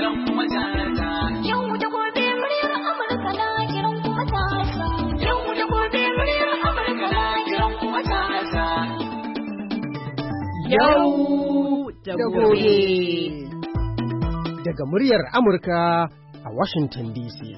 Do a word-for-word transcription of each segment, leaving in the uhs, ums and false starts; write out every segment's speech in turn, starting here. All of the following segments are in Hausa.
kiran kuma matasa. Yau da gobe muryar Amurka na kiran kuma matasa. Yau da gobe muryar Amurka na kiran kuma matasa. Yau da gobe. Daga muryar Amurka a Washington D C.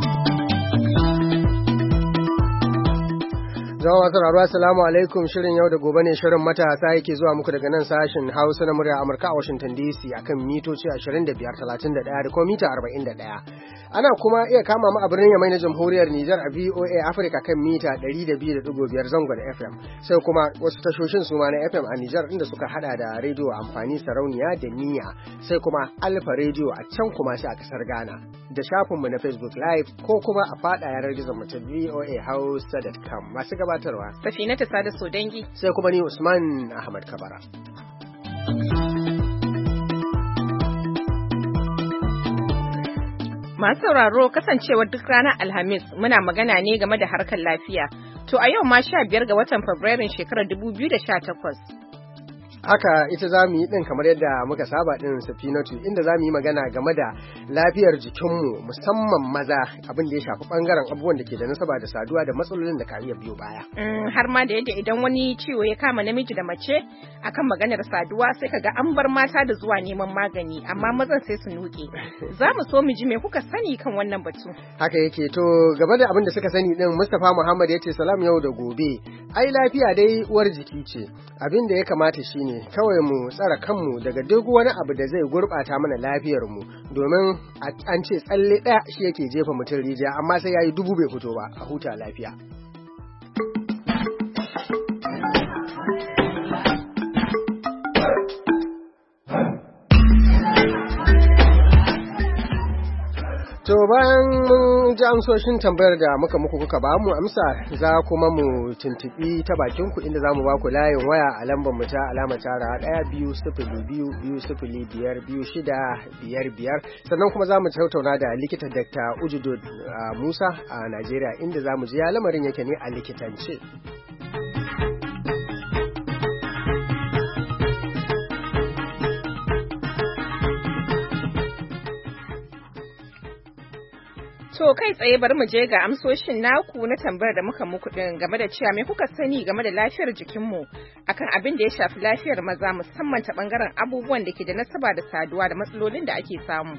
Zama masu rarwa, assalamu alaikum. Shirin yau da gobe ne, shirin matasa yake zuwa muku daga nan sashen Hausa na murya Amurka a Washington D C akan mitoci ashirin da biyar, talatin da ɗaya da kuma mita arba'in da ɗaya. Ana kuma iya kama mu a birnin Yamai na Jamhuriyar Nijar a V O A Africa kan mita ɗari da biyu da ɗigo biyar zangon F M. Sai kuma wasu tashoshin su ma na F M a Nijar inda suka hada da rediyo amfani sarauniya da niyya. Sai kuma Alfa rediyo a can kuma shi a kasar Ghana. Da shafinmu na Facebook Live ko kuma a fada yanar gizon mu ta V O A Hausa dot com. Masu gabatarwa Safinatu Sada Sodangi. Sai kuma ni Usman Ahmad Kabara. Masu sauraro, kasancewar duk ranar Alhamis muna magana ne game da harkar lafiya. To a yau ma sha biyar ga watan Fabrairun shekarar dubu biyu da sha takwas. Haka ita za mu yi ɗin kamar yadda muka saba ɗin Safinatu, inda za mu yi magana game da lafiyar jikinmu musamman maza, abin da ya shafi ɓangaren abubuwan da ke da nasaba da saduwa da matsalolin da ka iya biyo baya. Mm, har ma da yadda idan wani ciwo ya kama namiji da mace akan maganar saduwa sai ka ga an bar mata da zuwa neman magani, amma mazan sai su nuke. Za mu so mu ji me kuka sani kan wannan batu. Haka yake, to gaba da abin da suka sani ɗin, Mustapha Muhammad ya ce salam yau da gobe. Ai lafiya dai uwar jiki ce, abin da ya kamata shine kawai mu tsara kanmu daga duk wani abu da zai gurɓata mana lafiyarmu, domin an ce tsalle ɗaya shi yake jefa mutum rijiya, amma sai ya yi dubu bai fito ba. A huta lafiya. To bayan mun ji amsoshin tambayar da muka muku kuka ba mu amsa, za kuma mu tuntubi ta bakin ku inda zamu ba ku layin waya a lambar mu ta alama tara ɗaya biyu sifili biyu biyu sifili biyar biyu shida biyar biyar. Sannan kuma zamu tattauna da likita Dakta Ujudo Musa a Najeriya, inda zamu ji ya lamarin yake ne a likitance. To kai tsaye bari mu je ga amsoshin naku na tambayar da muka muku din game da cewa me kuka sani game da lafiyar jikinmu akan abin da ya shafi lafiyar maza, musamman ta bangaren abubuwan da ke da nasaba da saduwa da matsalolin da ake samu.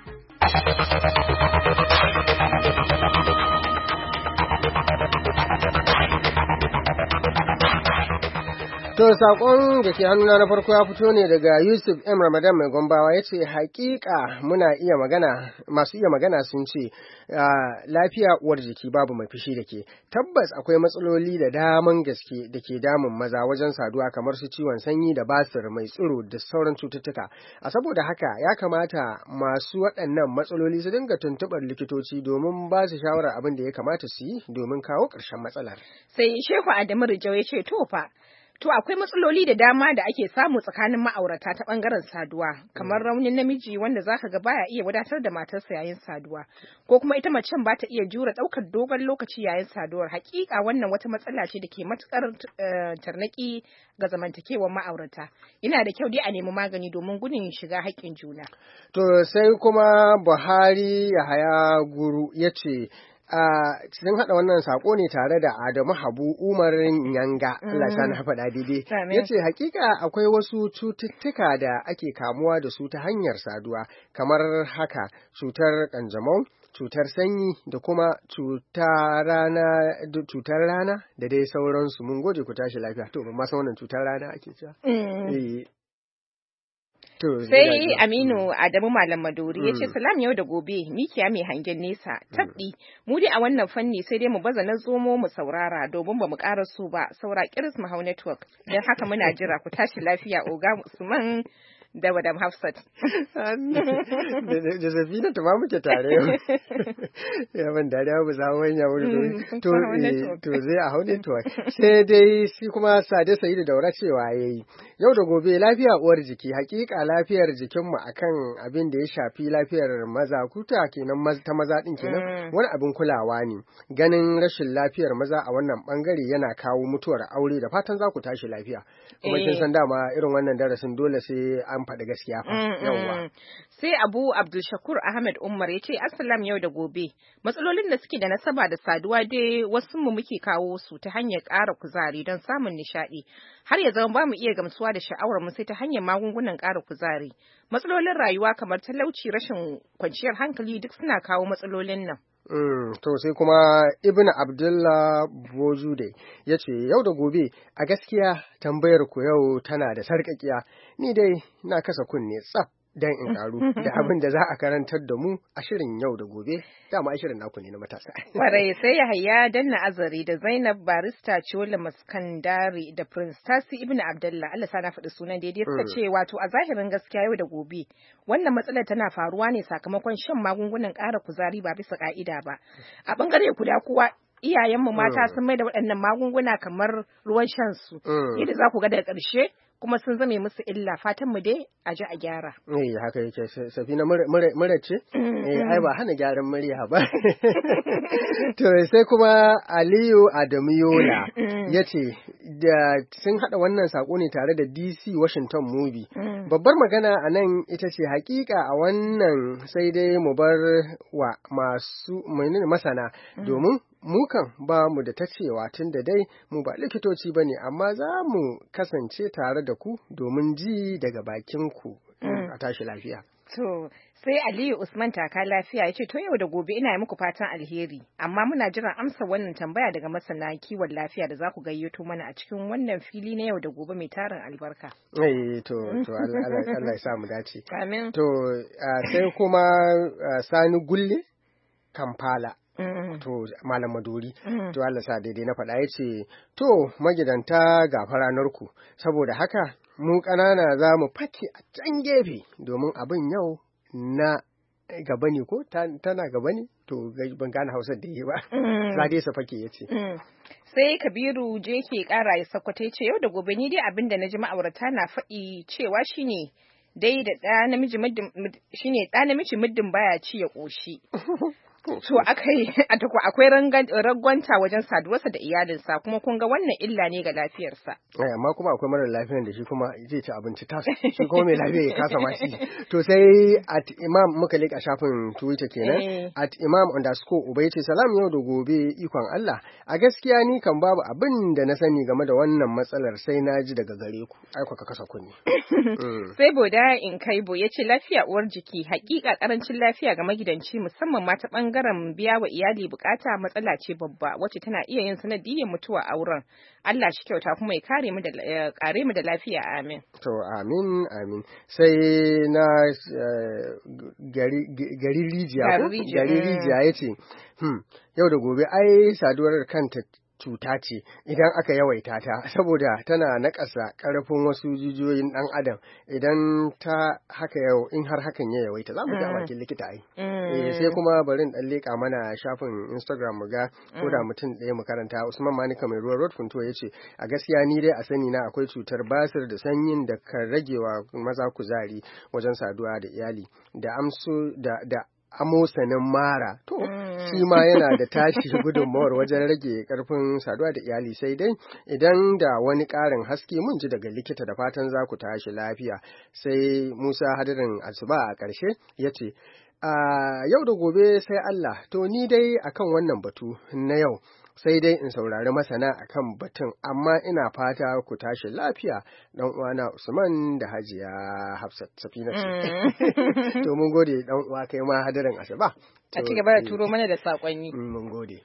To saƙon da ke hannuna na farko ya fito ne daga Yusuf M. Ramadan mai Gombawa, ya ce haƙiƙa muna iya magana, masu iya magana sun ce lafiya uwar jiki babu mai fushi da ke. Tabbas akwai matsaloli da daman gaske da ke damun maza wajen saduwa, kamar su ciwon sanyi da basir mai tsiro da sauran cututtuka. A saboda haka ya kamata masu waɗannan matsaloli su dinga tuntuɓar likitoci domin ba su shawarar abin da ya kamata su yi domin kawo ƙarshen matsalar. Sai Shehu Adamu Rijau ya ce to fa To akwai matsaloli da dama da ake samu tsakanin ma'aurata ta ɓangaren saduwa, kamar raunin namiji wanda zaka ga baya iya wadatar da matarsa yayin saduwa, ko kuma ita macen ba ta iya jura ɗaukar dogon lokaci yayin saduwar. Hakika wannan wata matsala ce da ke matuƙar tarnaki ga zamantakewar ma'aurata. Yana da kyau dai a nemi magani domin gudun shiga haƙƙin juna. To sai kuma Buhari Yahaya Guru ya ce, Uh, sun haɗa wannan saƙo ne tare da Adamu Habu Umar Nyanga, mm. Allah na faɗa daidai. Ya ce hakika akwai wasu cututtuka da ake kamuwa da su ta hanyar saduwa, kamar haka cutar ƙanjamau, cutar sanyi da kuma cutar rana, cutar rana da dai sauransu. Mun gode, ku tashi lafiya. To, ban ma san wannan cutar rana ake cewa. Mm. Eh. Sai Aminu Adamu Malam Maduri ya ce salam yau da gobe, mikiya mai hangen nesa, tabdi mu dai a wannan fanni sai dai mu baza na zomo mu saurara domin ba mu ƙara so ba, saura kiris mu hau network, don haka muna jira ku tashi lafiya Oga Usman da Madam Hafsat. Da Safina ta ma muke tare yau. Ya ban dariya ba za wani wuri to to zai a hau network. Sai dai shi kuma Sade Sa'idu Daura cewa yayi yau da gobe lafiya uwar jiki, hakika lafiyar jikinmu akan abin da ya shafi lafiyar maza kuta kenan ta maza din kenan wani abin kulawa ne. Ganin rashin lafiyar maza a wannan bangare yana kawo mutuwar aure, da fatan za ku tashi lafiya. Kuma kin san dama irin wannan darasin dole sai an faɗi gaskiya fa. Yawwa. Sai Abu Abdul Shakur Ahmed Umar ya ce Assalam yau da gobe. Matsalolin da suke da nasaba da saduwa dai wasu mu muke kawo su ta hanyar ƙara kuzari don samun nishaɗi. Har ya zama ba mu iya gamsuwa da sha'awar mu sai ta hanyar magungunan ƙara kuzari. Matsalolin rayuwa kamar talauci, rashin kwanciyar hankali duk suna kawo matsalolin nan. Mm, to sai kuma Ibn Abdullah Bojude ya ce yau da gobe a gaskiya tambayar ku yau tana da sarƙaƙiya, ni dai na kasa kunne tsaf don in karu da abin da za a karantar da mu a shirin yau da gobe, dama shirin naku ne na matasa. Kwarai sai Yahaya Danna Azari da Zainab Barista Chola Maskandari da Prince Tasi Ibn Abdullah, Allah sa na faɗi sunan daidai, suka ce wato a zahirin gaskiya yau da gobe wannan matsalar tana faruwa ne sakamakon shan magungunan ƙara kuzari ba bisa ƙa'ida ba. A ɓangare guda kuwa iyayenmu mata sun mai da waɗannan magunguna kamar ruwan shan su, yadda za ku ga daga ƙarshe kuma sun zame musu illa, fatan mu dai a ji a gyara. Eh haka yake, Safina mura ce? Eh ai ba hana gyaran murya ba. To sai kuma Aliyu Adamu Yola ya ce da sun haɗa wannan sako ne tare da D C Washington Movie. Babbar magana a nan ita ce hakika a wannan sai dai mu bar wa masu masana domin mukan ba mu da ta cewa tun da dai mu ba likitoci ba ne, amma za mu kasance tare da ku domin ji daga bakin ku a tashi lafiya. To sai Aliyu Usman taka lafiya ya ce to yau da gobe ina yi muku fatan alheri, amma muna jiran amsa wannan tambaya daga masana kiwon lafiya da za ku gayyato mana a cikin wannan fili na yau da gobe mai tarin albarka. Eh to to Allah ya sa mu dace. Amin. To sai kuma Sani Gulle Kampala. Mm-hmm. To Malam Maduri, mm-hmm. To Allah sa daidai na faɗa ya ce, to magidanta ga faranarku, saboda haka mu ƙanana za mu fake a can gefe domin abin yau na gaba ne ko tana gaba ne? To ban gane Hausar da yi ba, za dai sa fake ya ce. Sai Kabiru je ke ƙara ya sakwata ya ce yau da gobe ni dai abin da na ji ma'aurata na faɗi cewa shine dai da ɗa namiji shine ɗa namiji muddin baya ci ya ƙoshi. To akai akwai rangwanta wajen saduwarsa da iyalinsa, kuma kun ga wannan illa ne ga lafiyarsa. Ai amma kuma akwai mara lafiyar da shi kuma zai ci abinci tas, shi kuma mai lafiya ya kasa ma shi. To sai at imam muka leka shafin Twitter kenan, at imam underscore uba yace salam yau da gobe ikon Allah. A gaskiya ni kan babu abin da na sani game da wannan matsalar sai na ji daga gare ku. Ai ka kasa kunni. Sai Boda in Kaibo yace lafiya uwar jiki, hakika karancin lafiya ga magidanci musamman ma ta bangaren bangaren biya wa iyali bukata matsala ce babba wacce tana iya yin sanadiyyar mutuwa a wurin. Allah shi kyauta kuma ya kare mu da kare mu da lafiya, amin. To amin amin. Sai na gari gari rijiya ko gari rijiya yace hmm yau da gobe ai saduwar kanta cuta ce idan aka yawaita ta, saboda tana nakasa karfin wasu jijiyoyin dan adam idan ta haka yau in har hakan ya yawaita za mu ga bakin likita ai. Eh sai kuma bari in dan leka mana shafin Instagram mu ga ko da mutum ɗaya mu karanta. Usman Manika mai ruwan road funto yace a gaskiya ni dai a sani na akwai cutar basir da sanyin da kan ragewa maza kuzari wajen saduwa da iyali da amsu da da amosanin mara, to shi ma yana da tashi gudunmawar wajen rage karfin saduwa da iyali, sai dai idan da wani ƙarin haske mun ji daga likita, da fatan za ku tashi lafiya. Sai Musa Hadirin Asuba a ƙarshe ya ce a yau da gobe sai Allah, to ni dai akan wannan batu na yau sai dai in saurari masana akan batun, amma ina fata ku tashi lafiya dan uwana Usman da Hajiya Hafsat Safina. Mm. To mun gode dan uwa kai ma Hadirin Asuba. A ci gaba da turo mana da sakonni. Mun gode.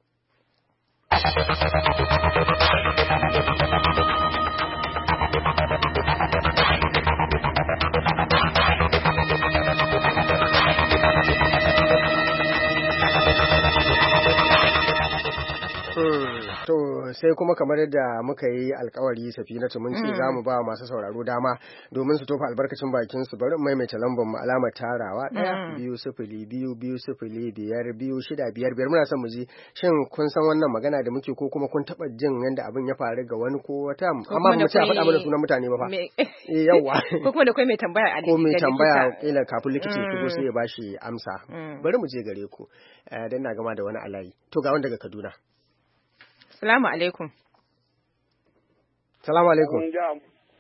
To sai kuma kamar yadda muka yi alkawari Safinatu mun ce za mu ba masu sauraro dama domin su tofa albarkacin bakin su. Bari maimaita lambar mu alamar tarawa ɗaya biyu sifili biyu biyu sifili biyar biyu shida biyar biyar. Muna son mu ji shin kun san wannan magana da muke ko kuma kun taɓa jin yadda abin ya faru ga wani ko wata, amma mu ce a faɗa mana sunan mutane ba fa. Eh yawa. Ko kuma da kai mai tambaya a likita. Ko mai tambaya kila kafin likita ya shigo sai ya bashi amsa. Bari mu je gare ku. Dan na gama da wani alayi. To ga wanda daga Kaduna. Salamu alaikum. Salamu alaikum.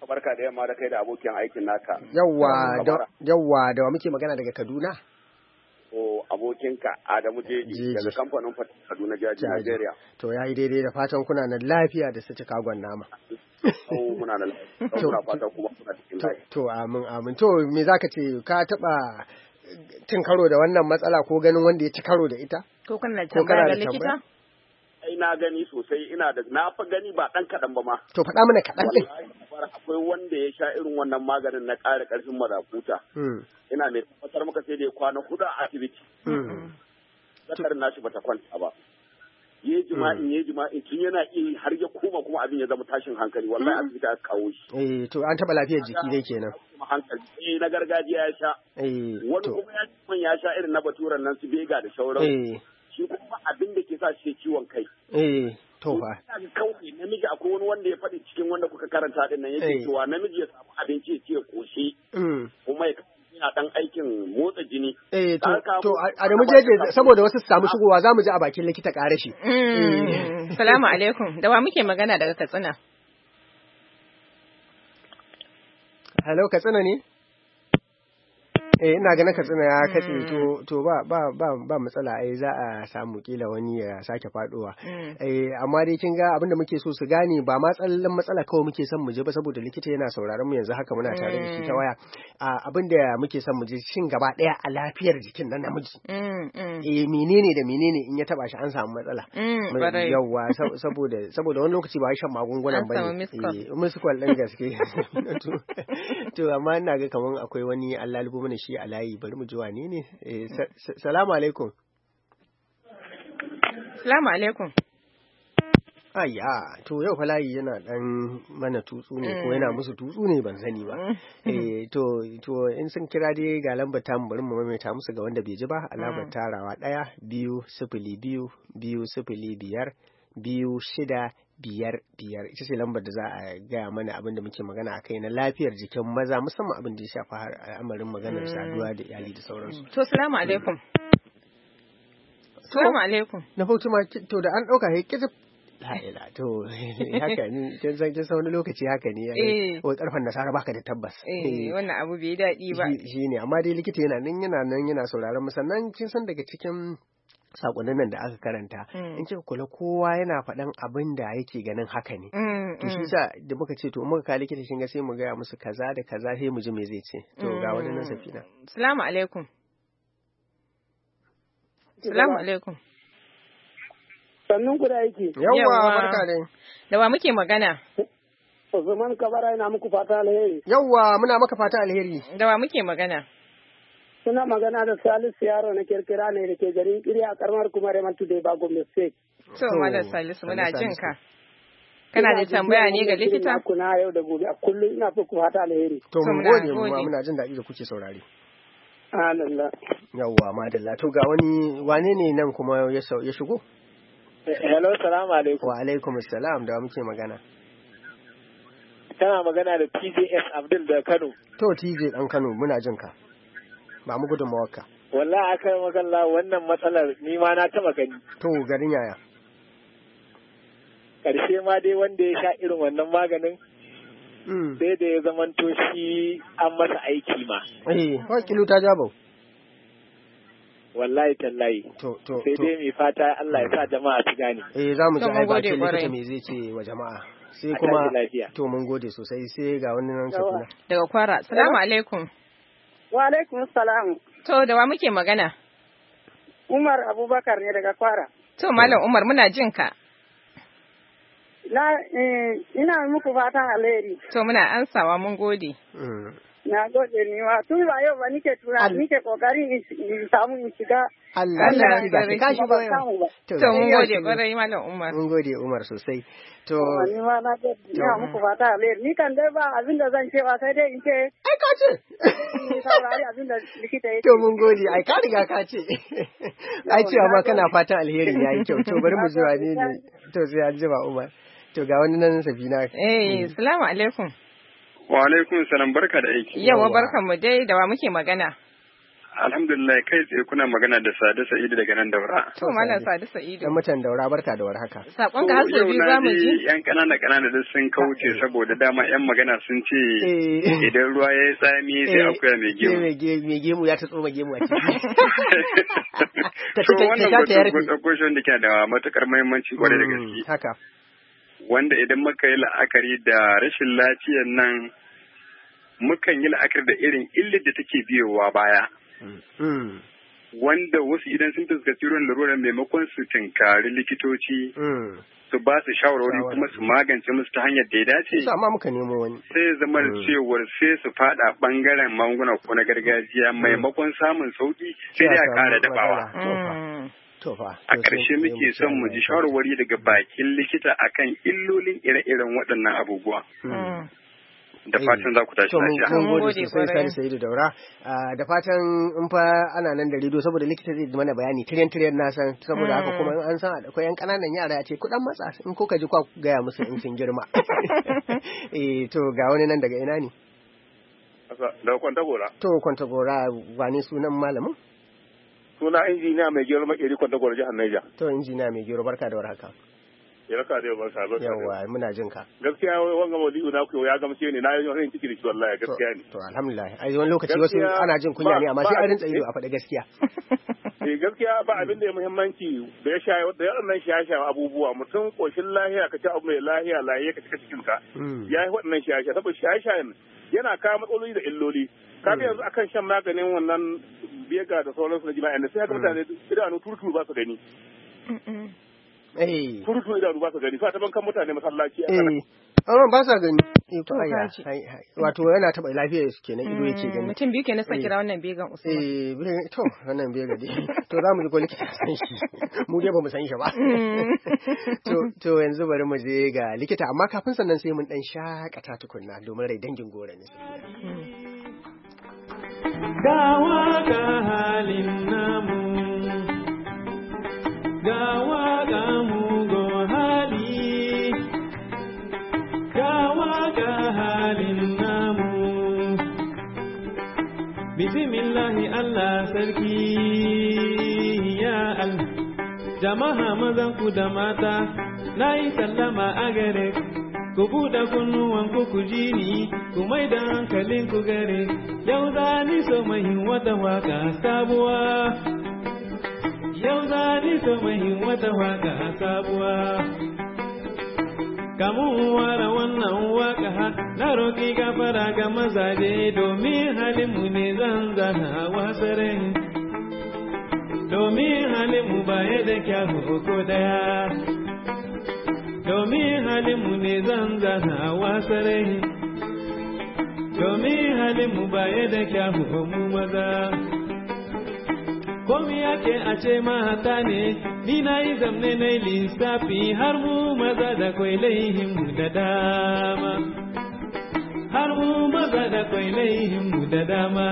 barka da yamma da kai da abokin aikin naka. Yawwa da yawwa da wa muke magana daga Kaduna? O abokinka Adamu Jeji daga kamfanin Kaduna Jaji Nigeria. To yayi daidai da fatan kuna nan lafiya da su cika gwan nama. Oh muna nan. Muna fatan kuma kuna cikin lafiya. To amin amin. To me zaka ce ka taba cin karo da wannan matsala ko ganin wanda ya ci karo da ita? Ko kana tambaya ga likita? Ai na gani sosai ina da na fa gani ba dan kadan ba ma. To faɗa mana kaɗan ɗin. Akwai wanda ya sha irin wannan maganin na ƙara ƙarfin mazakuta. Ina mai tabbatar maka sai da ya kwana huɗu a asibiti. Zakarin nashi bata kwanta ba. Ye jima'in ye jima'in tun yana iya har ya koma kuma abin ya zama tashin hankali wallahi asibiti aka kawo shi. Eh to an taɓa lafiyar jiki dai kenan. Hankali eh na gargajiya ya sha. Eh wani kuma ya man ya sha irin na baturan nan su bega da shauran. Eh shi kuma abin da ke sa shi ciwon kai. Eh to fa. Kawai namiji akwai wani wanda ya faɗi cikin wanda kuka karanta din nan yake cewa namiji ya samu abinci ya ce ya koshi. Kuma ya yana dan aikin motsa jini. Eh to to Adamu Jeje saboda wasu su samu shigowa za mu ji a bakin likita ƙare shi. Salamu alaikum. Da wa muke magana daga Katsina? Hello Katsina ne? Eh ina ganin Katsina ya katse to to ba ba ba ba matsala ai za a samu kila wani ya sake faduwa. Eh amma dai kin ga abinda muke so su gane ba matsalan matsala kawai muke son mu je ba saboda likita yana sauraron mu yanzu haka muna tare da shi ta waya. Abinda muke son mu je shin gaba daya a lafiyar jikin nan namiji. Eh menene da menene in ya taba shi an samu matsala. Yawwa saboda saboda wani lokaci ba shan magungunan bane. Eh muskul din gaske. To amma ina ga kaman akwai wani Allah lubu mana shi a layi bari mu ji wane ne. Salamu alaikum. Salamu alaikum. Ayya to yau fa layi yana dan mana tutsu ne ko yana musu tutsu ne ban sani ba. Eh to to in sun kira dai ga lambar tamu bari mu maimaita musu ga wanda bai ji ba alamar tarawa ɗaya biyu sifili biyu biyu sifili biyar biyu shida biyar biyar ita ce lambar da za a gaya mana abin da muke magana a kai na lafiyar jikin maza musamman abin da ya shafa har al'amarin maganar saduwa da iyali da sauransu. To salamu alaikum. Salamu alaikum. Na bauchi ma to da an dauka he kitab la'ila to haka ne kin san kin san wani lokaci haka ne wai karfan nasara baka da tabbas. Eh wannan abu bai daɗi ba. Shine amma dai likita yana nan yana nan yana sauraron mu sannan kin san daga cikin sakonnin nan da aka karanta in kika kula kowa yana faɗan abin da yake ganin haka ne to shi sa da muka ce to muka ka likita shin ga sai mu gaya musu kaza da kaza sai mu ji me zai ce to ga wani nan Safina. Assalamu alaikum. Assalamu alaikum. Sannun ku da yake. Yawwa barka dai. Da wa muke magana? Usman Kabara ina muku fata alheri. Yawwa muna maka fata alheri. Da wa muke magana? Suna magana da Salisu yaro na kirkira ne da ke garin Kiriya karamar kuma Remantu da ba Gombe State. To Malam Salisu muna jin ka. Kana da tambaya ne ga likita? Kuna yau da gobe a kullum ina fi ku fata alheri. To mun gode mu muna jin daɗi da kuke saurare. Allah. Yawwa madalla to ga wani wane ne nan kuma ya shigo? Hello salamu alaikum. Wa alaikum assalam da muke magana. Kana magana da T J S Abdul da Kano. To T J dan Kano muna jin ka. Ba mu gudun mawaka. Wallahi akan magana wannan matsalar ni ma na taba gani. To garin yaya? Karshe ma dai wanda ya sha irin wannan maganin sai da ya zamanto shi an masa aiki ma. Eh, kawai kilo ta jabo. Wallahi tallahi. To to sai dai mai fata Allah ya sa jama'a su gane. Eh za mu ji ai bakin likita me zai ce wa jama'a. Sai kuma to mun gode sosai sai ga wani nan Safina. Daga Kwara. Assalamu alaikum. Wa alaikum salam. To da wa muke magana? Umar Abubakar ne daga Kwara. To Malam Umar muna jin ka. Na ina muku fatan alheri. To muna ansawa mun gode. Na gode ni wa tun ba yau ba nike tura nike kokarin in samu in shiga. Allah ya shiga ka shigo yau. To mun gode kwarai Malam Umar. Mun gode Umar sosai. To ni ma na gode ina muku fata alheri. Ni kan dai ba abin da zan ce ba sai dai in ce ai ka ce. Ni saurari abin da likita yake. To mun gode ai ka riga ka ce. Ai cewa ma kana fatan alheri yayi kyau. To bari mu zuwa ne ne. To sai an jima Umar. To ga wani nan Safina. Eh assalamu alaikum. Wa alaikum salam barka da aiki. Yawa barkan mu dai da wa muke magana. Alhamdulillah kai tsaye kuna magana da Sade Sa'idu daga nan Daura. To Malam Sade Sa'idu. Dan mutan Daura barka da warhaka. Sakon ka haso biyu zamu ji. Yan kanana kanana da sun kauce saboda dama yan magana sun ce idan ruwa ya yi tsami sai akuya mai gemu. Mai gemu ya ta tsoma gemu a ciki. To wannan gwada gwada wanda ke da matukar muhimmanci kwarai da gaske. Haka. Wanda idan muka yi la'akari da rashin lafiyar nan mukan yi la'akari da irin illar da take biyowa baya. Wanda wasu idan sun fuskaci ruwan larurar maimakon su tinkari likitoci su ba su shawarwari kuma su magance musu ta hanyar da ya dace. Amma muka nemo wani. Sai zama cewar sai su fada bangaren magunguna ko na gargajiya maimakon samun sauki sai ya kara dabawa. A ƙarshe muke son mu ji shawarwari daga bakin likita akan illolin ire-iren waɗannan abubuwa. Da fatan za ku tashi lafiya. Mun gode sosai Sani Sa'idu Daura. Da fatan in fa ana nan da rediyo saboda likita zai mana bayani tiryan tiryan na san saboda haka kuma an san akwai yan kananan yara a ce kudan matsa in ko ka ji kwa gaya musu in sun girma. Eh to ga wani nan daga ina ne? Daga Kwantagora. To Kwantagora wani sunan malamin? Suna injiniya mai gero makeri Kwantagora jihar Niger. To injiniya mai gero barka da warhaka. Ya raka da yawan sabon yawa muna jin ka gaskiya wanga mauli'u na ku ya gamshe ne na yi wani ciki da shi wallahi gaskiya ne to alhamdulillah ai wani lokaci wasu ana jin kunya ne amma sai a rinta ido a faɗi gaskiya eh gaskiya ba abin da ya muhimmanci da ya sha da yaran shasha abubuwa mutum koshin lahiya ka ci abu mai lahiya lahiya ka cika cikin ka yayi waɗannan shasha saboda shasha yana kawo matsaloli da illoli kaga yanzu akan shan maganin wannan bega da sauransu na jima'a sai ga mutane idanu turtu ba su gani Eh. Kurtu idanu ba su gani, fa ta bankan mutane masallaci. Eh. Amma ba sa gani. Eh to aya. Wato yana taba lafiyar su kenan ido yake gani. Mutum biyu kenan sa kira wannan began Usman. Eh, to wannan bega dai. To za mu ji ko likita san shi. Mu dai ba mu san shi ba. To to yanzu bari mu je ga likita amma kafin sannan sai mun dan shakata tukunna domin rai dangin gore ne. Gawa ga halin namu. Gawa ga mugo hali, gawa ga halin namu. Bismillahi Allah sarki ya Allah, jama'a mazan ku da mata, na yi sallama a gare ku buɗe kunnuwan ku ku ji ni, ku mai da hankalin ku gare, yau za ni so mai wata waka sabuwa. Yau za ni so mai wata waka sabuwa. Kamun ware wannan waka na roƙi gafara ga mazaje domin halinmu ne zan zana wasare. Domin halinmu baya da kyawu ko daya. Domin halinmu ne zan zana wasare. Domin halinmu baya da kyawu mu maza. Komi yake a ce mata ne, ni na yi zamne na lissafi har mu maza da kwai laihinmu da dama. Har mu maza da kwai laihinmu da dama.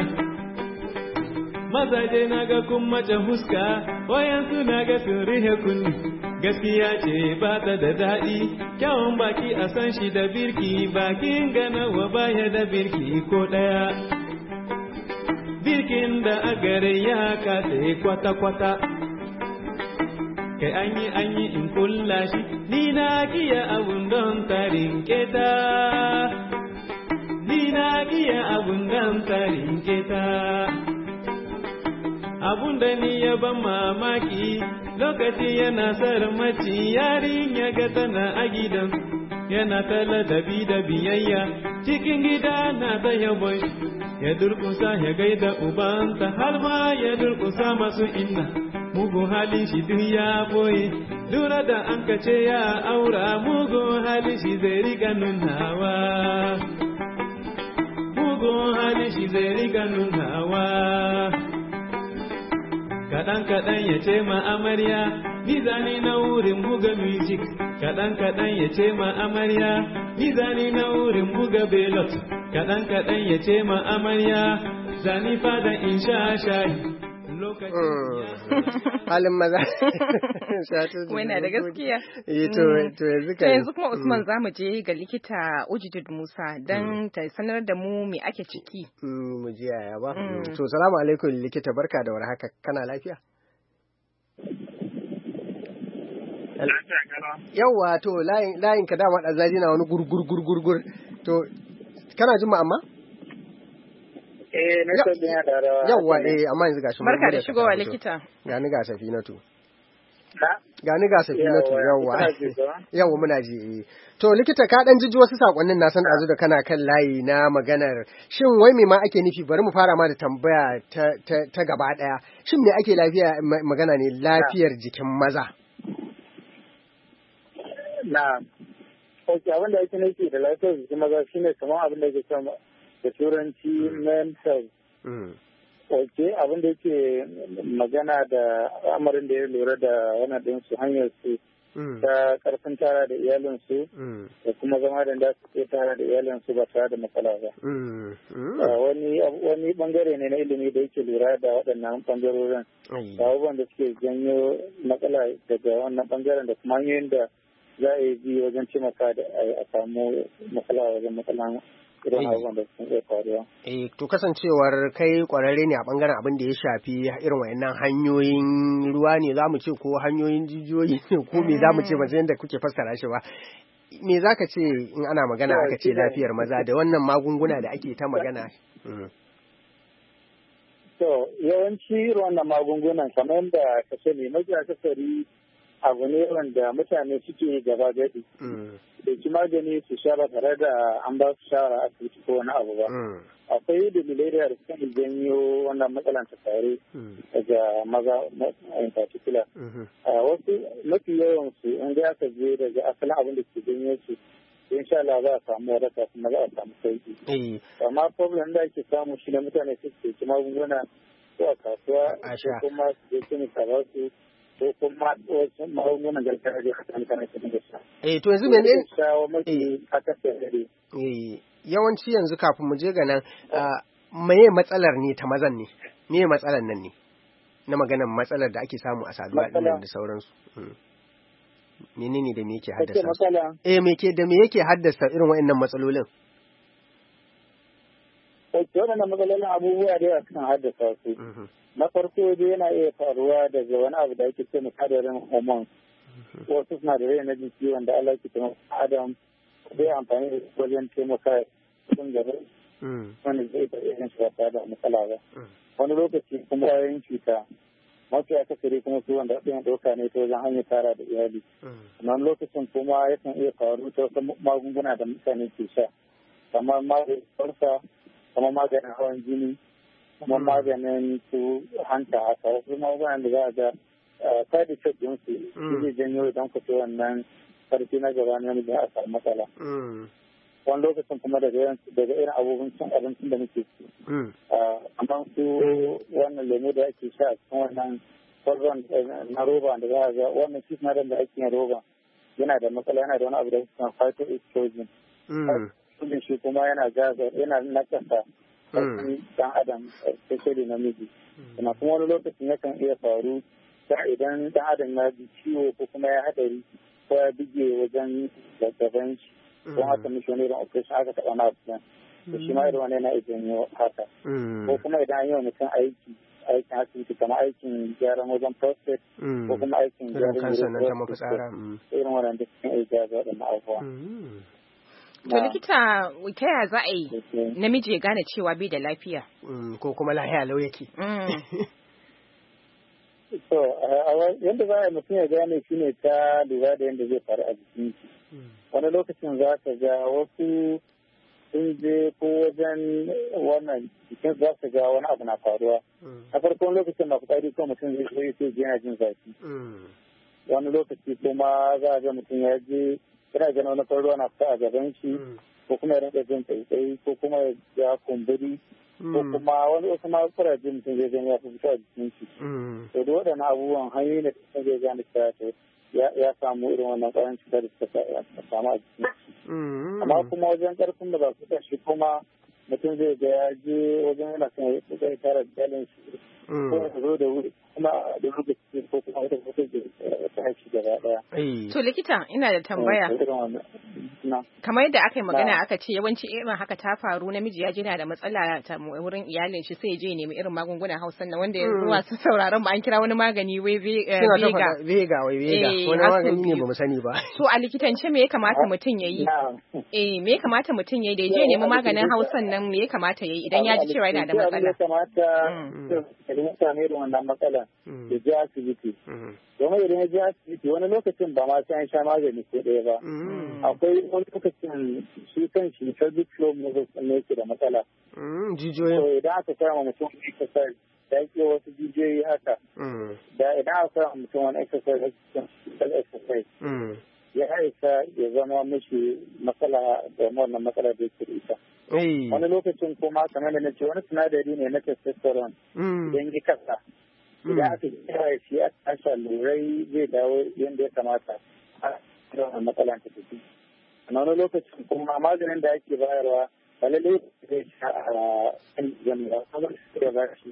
Mazaje na ga kun mace huska, wayansu na ga sun rihe kunni. Gaskiya ce ba ta da daɗi, kyawun baki a san shi da birki, bakin ganawa baya da birki ko ɗaya. Birkin da a gare ya kase kwata-kwata, kai an yi an yi in kulla shi, ni na kiya abun don tarin keta, ni na kiya abun don tarin keta. Abun da ni ya ban mamaki, lokaci yana sarmaci yarin ya ga tana a gidan, yana ta ladabi da biyayya, cikin gida na ta yabon shi. Ya durkusa ya gaida ubanta har ma ya durkusa masu inna mugun halin shi duk ya boye lura da an kace ya aura mugun halin shi zai riga nunawa mugun halin shi zai riga nunawa kaɗan kaɗan ya ce ma amarya ni zani na wurin buga music kaɗan kaɗan ya ce ma amarya ni zani na wurin buga belot kaɗan kaɗan ya ce ma amarya zani fada in sha shayi halin maza kuma yana da gaskiya. To yanzu kuma Usman za mu je ga likita Ujidid Musa don ta sanar da mu me ake ciki. Mu ji yaya ba. To salamu alaikum likita, barka da warhaka, kana lafiya? Yawwa to layin ka dama ɗan zaji na wani gurgur gurgur to kana jin mu amma? Eh, na san da rawa. Yawwa eh amma yanzu gashi mun barka da shigowa likita. Gani ga Safinatu. Gani ga Safinatu yawwa. Yawwa muna ji. To likita ka dan jiji wasu sakonnin na san dazu da kana kan layi na maganar shin wai me ma ake nufi, bari mu fara ma da tambaya ta ta, ta gaba daya. Shin me ake lafiya magana ne lafiyar jikin maza? Na. Okay, abin da ake nufi da lafiyar jikin maza shine kamar abin da yake cewa da turanci mental. Ok, abin da yake magana da amarin da ya lura da wannan din su hanyar su ta karfin tara da iyalin su da kuma zama da da su tara da iyalin su ba tare da matsala ba. Wani wani bangare ne na ilimi da yake lura da waɗannan bangarorin. Da abubuwan da suke janyo matsala daga wannan bangaren da kuma hanyoyin da za a yi bi wajen taimaka da a samu matsala wajen matsalan irin abubuwan da sun iya faruwa. Eh, to kasancewar kai kwararre ne a bangaren abin da ya shafi irin wayannan hanyoyin ruwa ne za mu ce ko hanyoyin jijiyoyi ne ko me za mu ce ba zai yadda kuke fassara shi ba. Me za ka ce in ana magana aka ce lafiyar maza da wannan magunguna da ake ta magana? To, yawanci irin wannan magungunan kamar yadda ka sani mafi akasari abu ne wanda mutane suke gaba gadi. Da ki magani su sha ba tare da an ba su shawara asibiti ko wani abu ba. Akwai dalilai da suka janyo wannan matsalan ta tare daga maza in particular. Wasu mafi yawan su in ga aka je daga asalin abin da ke janyo su insha Allah za a samu wadata kuma za a samu sauki. Amma problem da ake samu shi ne mutane su ke magunguna ko a kasuwa ko kuma su je kimika ba su ko kuma wasu magungunan gargajiya a kan kana cikin da sha. Eh to yanzu mene? Shawo mafi akasari. Eh yawanci yanzu kafin mu je ga nan meye matsalar ne ta mazan ne? Meye matsalar nan ne? Na maganar matsalar da ake samu a saduwa din da sauransu. Menene da me yake haddasa su? Eh me ke da me yake haddasa irin waɗannan matsalolin? Eh wannan matsalolin abubuwa da yawa kan haddasa su. Na farko dai yana iya faruwa daga wani abu da ake ce sinadarin hormones. Wasu sinadarai na jiki wanda Allah ke taimaka Adam zai amfani da su wajen taimaka sun gaba. Wanda zai ta iya shi ba da matsala ba. Wani lokaci kuma yayin cuta mafi akasari kuma su wanda ɗin ɗauka ne ta wajen hanyar tara da iyali. Wani lokacin kuma yakan iya faru ta wasu magunguna da mutane ke sha. Kamar maganin farsa, kamar maganin hawan jini, kuma maganin su hanta haka wasu magungunan da za a ga side effect din su zai janyo idan ku ce wannan karfi na gaba ne da a samu matsala. Wani lokacin kuma daga irin abubuwan cin abincin da muke ci. Amma su wannan lemu da ake sha a cikin wannan kwallon na roba da za a ga wannan shi na da ake yin roba yana da matsala, yana da wani abu da ake kan phytoestrogen. Estrogen shi kuma yana yana nakasa ƙarfin ɗan adam especially namiji. Kuma kuma wani lokacin yakan iya faru ta idan ɗan adam ya ji ciwo ko kuma ya haɗari ko ya bige wajen gaban shi don haka mishi wani irin operation aka taɓa na operation to shi ma irin wani yana iya janyo haka ko kuma idan an yi wa mutum aiki aikin asibiti kamar aikin gyaran wajen prostate ko kuma aikin gyaran wajen irin waɗanda cikin iya gyara waɗannan abubuwa. To likita ta yaya za a yi namiji ya gane cewa bai da lafiya? Ko kuma lafiya lau yake? So, yadda za a mutum ya gane shi ne ta lura da yadda zai faru a jikin shi. Wani lokacin za ka ga wasu sun je ko wajen wannan jikin za ka ga wani abu na faruwa. A farkon lokacin na fitsari ko mutum zai zai sai yana jin zafi. Wani lokaci kuma za a ga mutum ya je yana ganin wani faruwa na fita a gaban shi ko kuma ya rinka jin tsaitsai ko kuma ya kumburi ko kuma wani wasu ma kuraje mutum zai gani ya fi fita a jikin shi. To da waɗannan abubuwan hanyoyi da mutum zai gane cewa ya samu irin wannan ƙwayan cutar da suka samu a jikin shi. Amma kuma wajen ƙarfin da ba su shi kuma mutum zai ga ya je wajen yana son ya tara jalin shi ko ta zo da wuri kuma da lokaci ko kuma wata wata ta haifi gaba daya. To likita ina da tambaya. Kamar yadda aka yi magana aka ce yawanci irin haka ta faru namiji ya je na da matsala ta wurin iyalin shi sai ya je nemi irin magungunan Hausan nan wanda yanzu masu sauraron mu an kira wani magani wai vega. Vega wai vega wani magani ne bamu sani ba. To a likitance me ya kamata mutum yayi? Eh me ya kamata mutum yayi da ya je nemi maganin Hausan nan me ya kamata yayi idan ya ji cewa yana da matsala? Ya kamata da mutane da wannan matsala ya je asibiti. Domin idan ya je asibiti wani lokacin ba ma sai an sha magani ko ɗaya ba. Akwai wani lokacin shi kan shi pelvic floor muscles ne yake da matsala. Jijiyoyin. To idan aka kama mutum exercise da yake wasu jijiyoyi haka. Da idan aka kama mutum wani exercise exercise. Ya haisa ya zama mishi matsala da wannan matsala da yake da ita. Wani lokacin kuma kamar da na ce wani sinadari ne na testosterone. Idan ya kasa. Idan aka kira shi a tasha lurai zai dawo yadda ya kamata. A matsalan ta tafi. A wani lokacin kuma maganin da ake bayarwa ba lallai zai sha a kan jami'a kuma su da ba shi.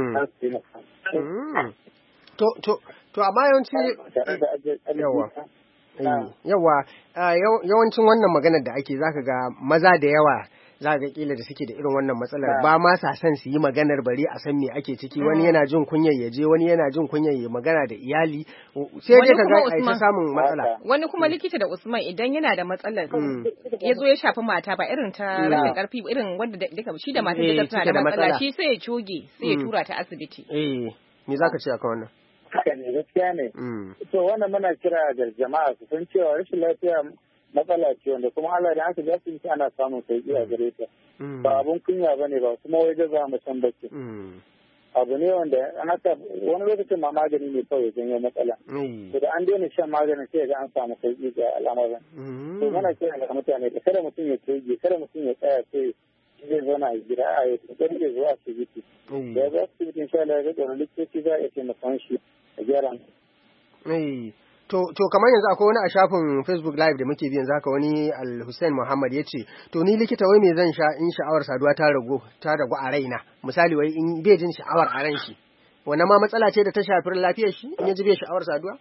To to to amma yawanci yawa yawa yawancin wannan maganar da ake zaka ga maza da yawa za ga kila da suke da irin wannan matsalar ba ma sa son su yi maganar bari a san me ake ciki wani yana jin kunyar ya je wani yana jin kunyar ya magana da iyali sai dai ka ga ai ta samun matsala wani kuma likita da Usman idan yana da matsalar ya zo ya shafi mata ba irin ta rashin karfi irin wanda duka shi da mata da tana da matsala shi sai ya coge sai ya tura ta asibiti eh me zaka ce akan wannan haka ne gaskiya ne to wannan muna kira ga jama'a su san cewa rashin lafiya matsala ce wanda kuma Allah da aka ga su ana samun sauki a gare ta ba abun kunya bane ba kuma wai da za mu san bace abu ne wanda an haka wani lokacin ma magani ne kawai janyo matsala to da an daina shan maganin sai ga an samu sauki ga al'amarin to muna kira ga mutane da kada mutum ya toge kada mutum ya tsaya sai zai zauna a gida a yi kokari da zuwa asibiti da ya zo asibiti insha Allah ya ga likitoci za a iya taimakon shi a gyara To, to kamar yanzu akwai wani a shafin Facebook Live da muke biyan zaka wani Al-Hussein Muhammad ya ce, to ni likita wai me zan sha in sha'awar saduwa ta ragu ta ragu a raina, misali wai in bai jin sha'awar a ran shi, wannan ma matsala ce da ta shafi lafiyar shi in ya ji bai sha'awar saduwa?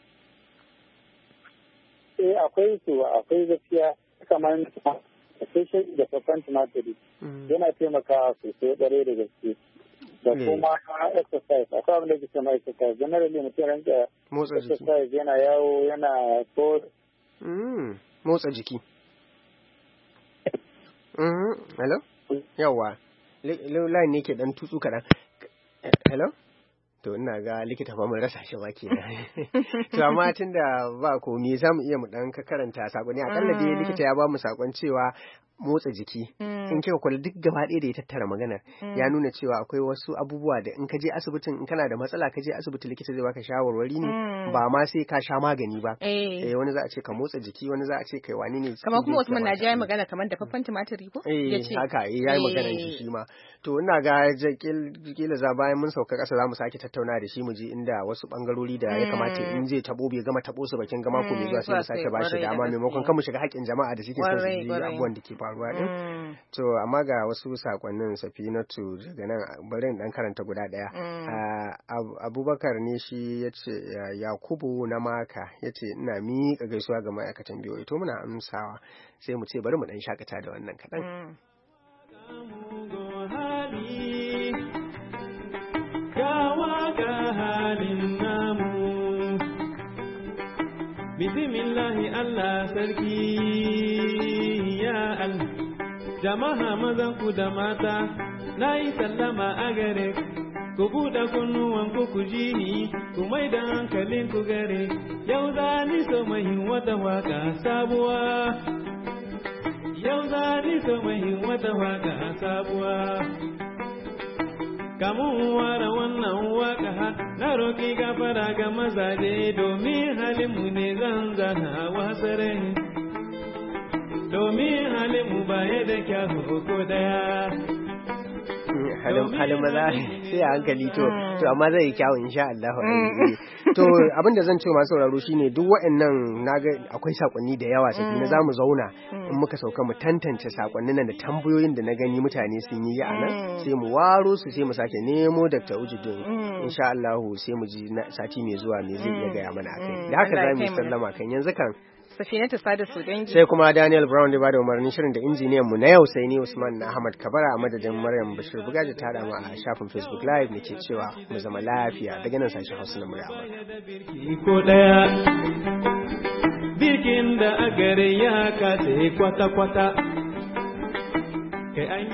Eh akwai su akwai gaskiya kamar especially da fafan tumatiri yana taimakawa sosai ɗare da gaske. Da kuma exercise, akwai abin da ke sama exercise, generally mutum ranka exercise yana yawo yana ko motsa jiki. Hello? Yawa, line ne ke dan tutsu kaɗan. Hello? To ina ga likita fa mun rasa shi ba kenan. To amma tunda ba komi za mu iya mu dan karanta sakonni akalla dai likita ya ba mu sakon cewa motsa jiki in kika kula duk gaba ɗaya da ya tattara maganar ya nuna cewa akwai wasu abubuwa da in ka je asibitin in kana da matsala ka je asibiti likita zai baka shawarwari ne ba ma sai ka sha magani ba eh wani za a ce ka motsa jiki wani za a ce kai wani ne kamar kuma Usman Naji yayi magana kamar da faffan tumatiri ko yace haka yayi magana shi ma to ina ga kila za bayan mun sauka kasa zamu sake tattauna da shi mu ji inda wasu bangarori da ya kamata in zai tabo bai gama tabo su bakin gama ko bai zuwa sai mu sake bashi dama maimakon kan mu shiga haƙƙin jama'a da suke son su ji abubuwan da ke faruwa din to amma ga wasu sakonnin Safinatu daga nan bari in dan karanta guda daya Abubakar ne shi yace Yakubu na Maka yace ina miƙa gaisuwa ga ma'aikatan biyo to muna amsawa sai mu ce bari mu dan shakata da wannan kadan Bismillahi Allah sarki ya Allah jama'a mazan ku da mata na yi sallama a gare ku buɗe kunnuwan ku ku ji ni ku mai da hankalin ku gare yau za ni so mahin wata waka sabuwa yau za ni so mahin wata waka sabuwa kamun ware wannan waka na roƙi gafara ga mazaje domin halinmu ne zan zana wasare domin halinmu baya da kyawu ko daya halin maza sai a hankali to to amma zai yi kyawun insha Allah. To abin da zan ce masu sauraro shine duk waɗannan naga akwai sakonni da yawa sai na zamu zauna in muka sauka mu tantance sakonnin nan da tambayoyin da na gani mutane sun yi a nan sai mu waro su sai mu sake nemo Doctor Ujudun insha Allah sai mu ji sati mai zuwa me zai iya gaya mana akai. Da haka za mu sallama kan yanzu kan Safinatu Sada su dangi. Sai kuma Daniel Brown da bada umarnin shirin da injiniyan mu na yau sai ni Usman na Ahmad Kabara a madadin Maryam Bashir Bugaji ta da mu a shafin Facebook Live ne ke cewa mu zama lafiya daga nan sashen Hausa na murya ko daya bikin da agare ya kace kwata kwata kai